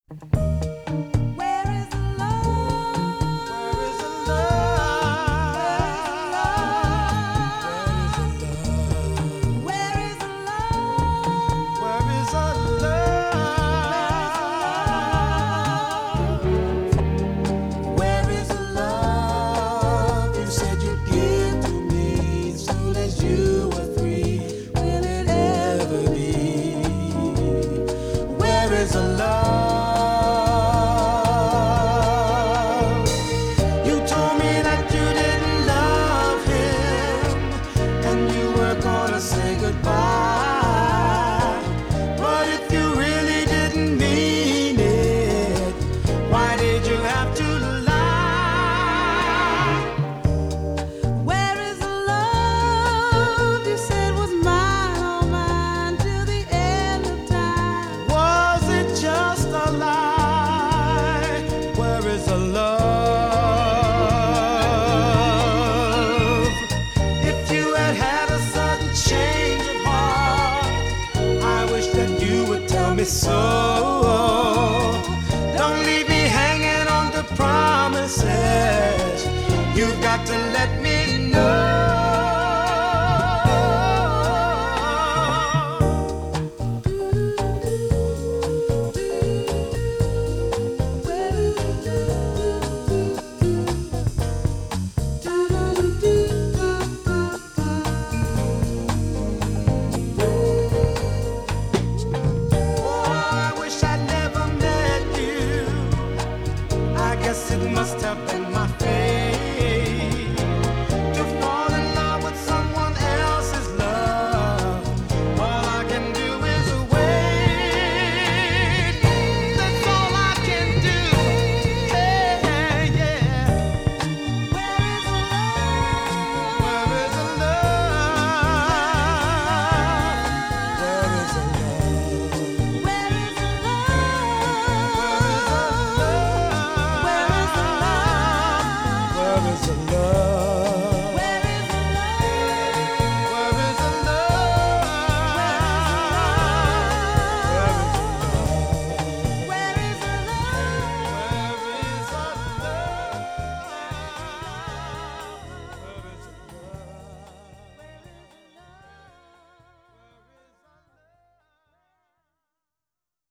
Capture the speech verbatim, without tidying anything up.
Where is the love? Where is the love? Where is the love? Where is the love? Where is the love you said you'd give to me as soon as you were free? Will it ever be? Where is the love? You told me that you didn't love him and you were gonna say goodbye. But if you really didn't mean it, why did you have to lie? Where is the love you said was mine, all mine till the end of time? Was it just a lie? Where is the love? If you had had a sudden change of heart, I wish that you would tell me so. Don't leave me hanging on to promises. You've got to let me know. Oh, I wish I'd never met you. I guess it must have been my fate.